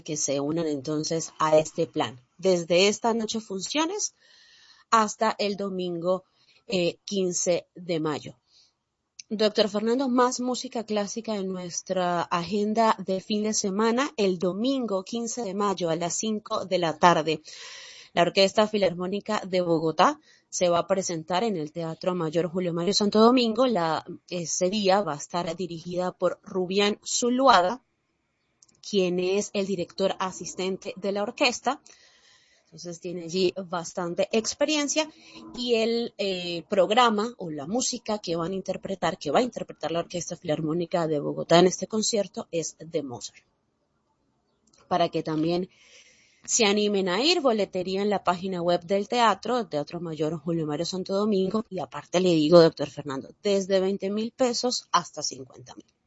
que se unan entonces a este plan. Desde esta noche funciones hasta el domingo 15 de mayo. Doctor Fernando, más música clásica en nuestra agenda de fin de semana, el domingo 15 de mayo a las 5 de la tarde. La Orquesta Filarmónica de Bogotá se va a presentar en el Teatro Mayor Julio Mario Santo Domingo. Ese día va a estar dirigida por Rubián Zuluaga, quien es el director asistente de la orquesta. Entonces tiene allí bastante experiencia y el programa o la música que va a interpretar la Orquesta Filarmónica de Bogotá en este concierto es de Mozart. Para que también se animen a ir, boletería en la página web del Teatro Mayor Julio Mario Santo Domingo, y aparte le digo, doctor Fernando, desde 20,000 pesos hasta 50,000.